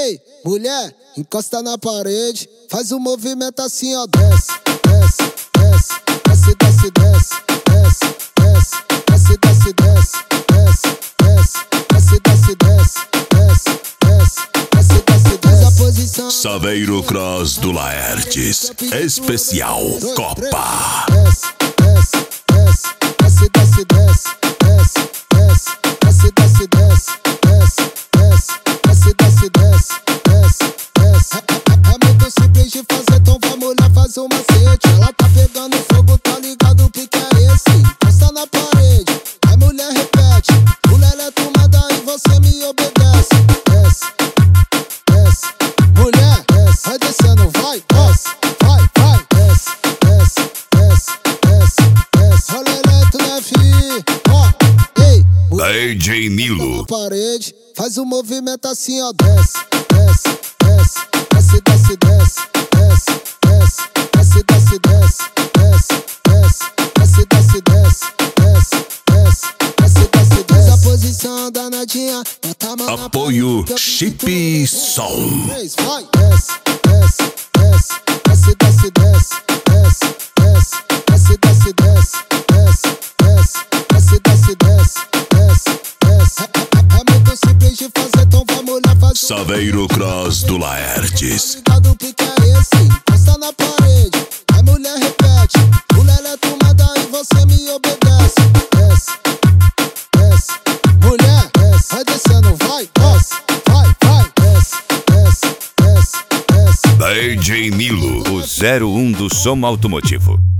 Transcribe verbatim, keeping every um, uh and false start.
Ei, mulher, encosta na parede, faz um movimento assim, ó. Desce, desce, desce, desce, desce, desce, desce, desce, desce, desce, desce, desce, desce, desce, desce, desce, desce, desce, desce, desce a posição. Saveiro Cross do Laertes, especial Copa. Desce, desce, desce, desce, desce, desce, desce, desce, desce, desce, desce, desce, desce, desce, desce, desce, desce. É muito simples de fazer, então vamos lá, faz um macete. Ela tá pegando fogo, tá ligado, o pique é esse. Encosta na parede, a mulher repete. O lelé tomada e você me obedece. Desce, desce, mulher, desce. Vai descendo, vai, desce, vai, vai, desce, desce, desce, desce, desce. Olha o lelé, tu não é fi, ó, ei. D J Nilo. Parede, faz um movimento assim, ó. Desce, desce, desce, desce, desce, desce, desce, desce, desce, desce, desce, desce, desce, desce, desce, desce, desce, desce, desce, desce a posição danadinha, bota a mão na Apoio Chip Som. vai, desce, desce, desce, desce, desce, desce, desce, desce, desce, desce, desce, desce, desce, desce, desce, desce, desce. É muito simples de fazer, então vamos lá fazer. Saveiro Cross do Laertes. O pique é esse, encosta na parede, a mulher repete. O lelé tomada e você me obedece. Desce, desce, mulher, desce. Vai descendo, vai, desce, vai, vai, desce, desce, desce, desce. D J Nilo, o zero um do som automotivo.